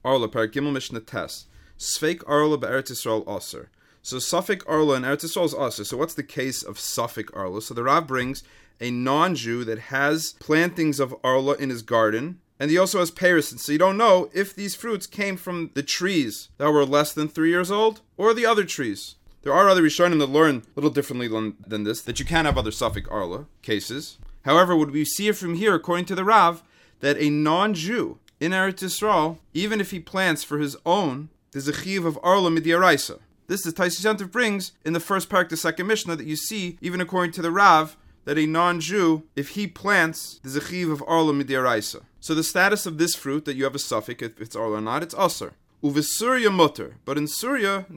Arla, Parak Gimel Mishnah Tes. Sfeik Arla be'Eretz Yisrael Aser. So Safek Arla in Eretz Yisrael is Aser. So what's the case of Safek Arla? So the Rav brings a non-Jew that has plantings of Arla in his garden, and he also has Paris. So you don't know if these fruits came from the trees that were less than 3 years old or the other trees. There are other Rishonim that learn a little differently than this, that you can have other Safek Arla cases. However, what we see from here, according to the Rav, that a non-Jew in Eretz Yisrael, even if he plants for his own, there's a chiv of Arla Midiaraisa. This is Taisus Yantiv brings in the first parak, the second Mishnah, that you see, even according to the Rav, that a non-Jew, if he plants, there's a chiv of Arla Midiaraisa. So the status of this fruit, that you have a suffix, if it's Arla or not, it's Aser. Uvesurya mutter. But in Syria,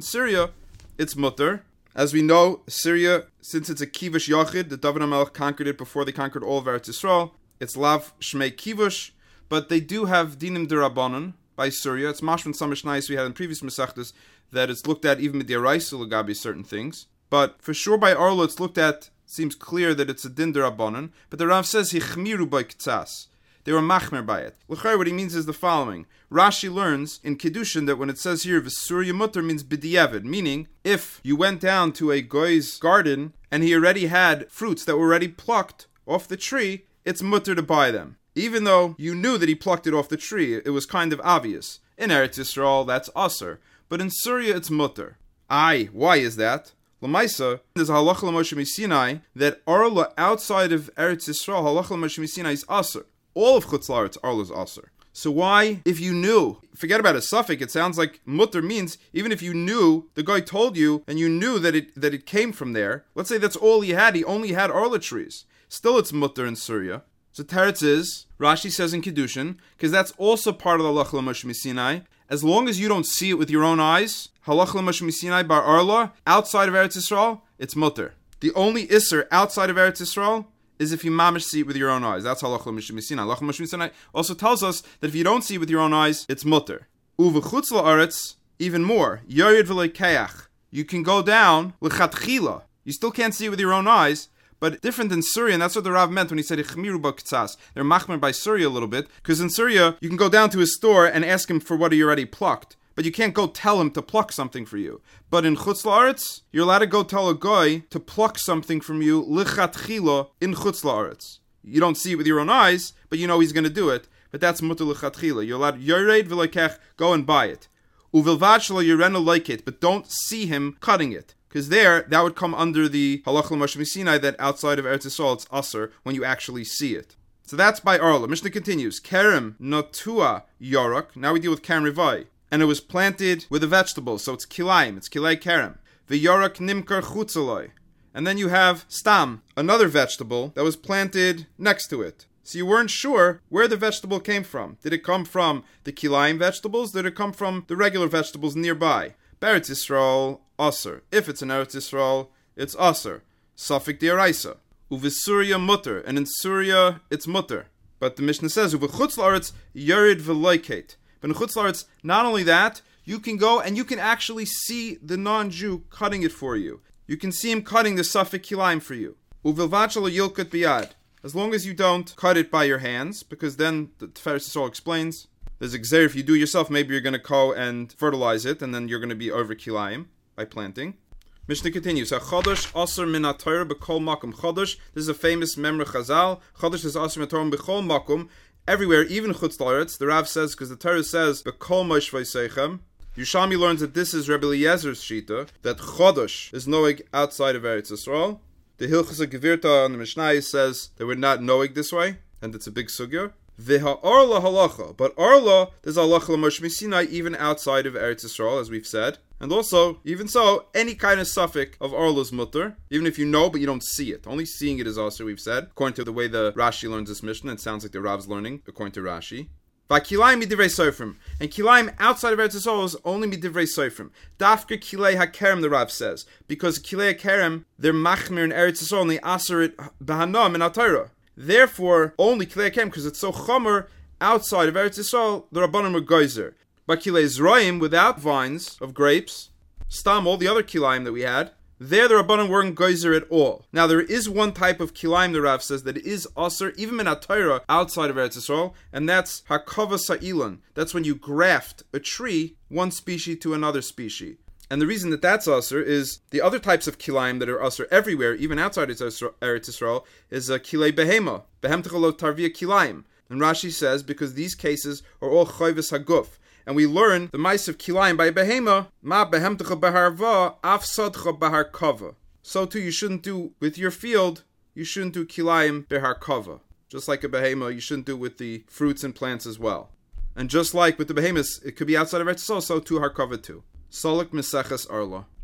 it's mutter. As we know, Syria, since it's a kivush yachid, the David HaMelech conquered it before they conquered all of Eretz Yisrael. It's lav shmei kivush, but they do have dinim derabanan by Syria. It's mashman samishnais we had in previous mesachtas that it's looked at even midiraisa legabi certain things. But for sure by Arla it's looked at, seems clear that it's a din derabanan. But the Rav says hichmiru by ktsas. They were machmer by it. L'chayr, what he means is the following. Rashi learns in Kiddushin that when it says here, V'surya mutter means b'diavad, meaning if you went down to a goy's garden and he already had fruits that were already plucked off the tree, it's mutter to buy them. Even though you knew that he plucked it off the tree, it was kind of obvious. In Eretz Yisrael, that's aser. But in Syria, it's mutter. Why is that? L'maisa, there's a halacha l'Moshe Sinai that Arla outside of Eretz Yisrael, halacha l'Moshe Sinai is aser. All of Chutz La'aretz, Arla is aser. So why, if you knew, forget about a suffix, it sounds like mutter means, even if you knew, the guy told you, and you knew that it came from there, let's say that's all he only had Arla trees. Still it's mutter in Syria. So Teretz is, Rashi says in Kiddushin, because that's also part of the Halach L'Moshe Sinai, as long as you don't see it with your own eyes, Halach L'Moshe Sinai bar Arla, outside of Eretz Yisrael, it's mutter. The only Isser outside of Eretz Yisrael is if you mamish see it with your own eyes. That's Halach L'Moshe Sinai. Halach L'Moshe Sinai also tells us that if you don't see it with your own eyes, it's mutter. Uvechutz la'aretz, even more. Yored v'leikeach. You can go down l'chatchila. You still can't see it with your own eyes, but different than Syria, and that's what the Rav meant when he said Ichmiru b'ktsas. They're machmer by Syria a little bit, because in Syria, you can go down to his store and ask him for what he already plucked. But you can't go tell him to pluck something for you. But in Chutz La'aretz, you're allowed to go tell a guy to pluck something from you lichatchila in Chutz La'aretz. You don't see it with your own eyes, but you know he's going to do it. But that's mutter lichatchila. You're allowed yored v'leikech, go and buy it. Uvilvad shelo yorenu like it, but don't see him cutting it. Because there, that would come under the Halach L'Moshe Sinai that outside of Eretz Yisrael it's aser when you actually see it. So that's by Arla. Mishnah continues. Kerem notua yorok. Now we deal with Kerem Rivai. And it was planted with a vegetable, so it's kilayim, it's kilay kerem. The yorok nimkar chutzaloi. And then you have stam, another vegetable that was planted next to it. So you weren't sure where the vegetable came from. Did it come from the kilayim vegetables? Did it come from the regular vegetables nearby? Eretz Yisrael, aser. If it's in Eretz Yisrael, it's aser. Safek diaraisa. Uvesurya mutter. And in Syria, it's mutter. But the Mishnah says, Uvechutz la'aretz yored v'loiket. But in Chutz La'aretz, not only that, you can go and you can actually see the non-Jew cutting it for you. You can see him cutting the Safek Kilayim for you. Uvilvad shelo yilkut biyad. As long as you don't cut it by your hands, because then the Tiferes Yisrael explains, there's a gzer, if you do it yourself, maybe you're going to go and fertilize it, and then you're going to be over Kilayim by planting. Mishnah continues. Chodesh aser min haTorah b'kol makom. Chodesh, this is a famous memra Chazal. Chodesh is aser min haTorah b'kol makom. Everywhere, even Chutz La'aretz, the Rav says, because the Torah says, B'kol moish v'seichem. Yushami learns that this is Rebbe Eliezer's shita, that Chodesh is noeg outside of Eretz Yisrael. The Hilchos Gevirta on the Mishnah says that we're not noeg this way, and it's a big sugya. V'ha Arla halacha, but Arla, there's halacha l'Moshe Sinai even outside of Eretz Yisrael, as we've said. And also, even so, any kind of suffix of Arla is mutter, even if you know but you don't see it. Only seeing it is also, we've said, according to the way the Rashi learns this Mishnah. It sounds like the Rav's learning, according to Rashi. V'kilayim midivrei soifrim. And kilayim outside of Eretz Yisrael is only midivrei soifrim. Dafka kilei hakerem, the Rav says, because kilei hakerem, they're machmir in Eretz Yisrael, and they aser it b'hanam in HaTorah. Therefore, only kilei hakerem, because it's so chomer outside of Eretz Yisrael, the Rabbanim were geyser. But kilei zroim, without vines of grapes, stam, all the other kilayim that we had, There the Rabbanan weren't geyser at all. Now there is one type of kilayim, the Rav says, that is aser even in Torah outside of Eretz Yisrael, and that's hakava sa'ilan. That's when you graft a tree, one species to another species. And the reason that that's aser is the other types of kilayim that are aser everywhere, even outside Eretz Yisrael, is kilei behema. Behemtecha lo tarvia kilayim. And Rashi says, because these cases are all chayvus haguf. And we learn the mice of kilayim by behema, ma behemtecha beharva, af sadcha behar kava. So too you shouldn't do with your field, you shouldn't do kilayim behar kava. Just like a behema, you shouldn't do with the fruits and plants as well. And just like with the behemoths, it could be outside of Eretz Yisrael, so too har kava too. Solek Meseches Arla.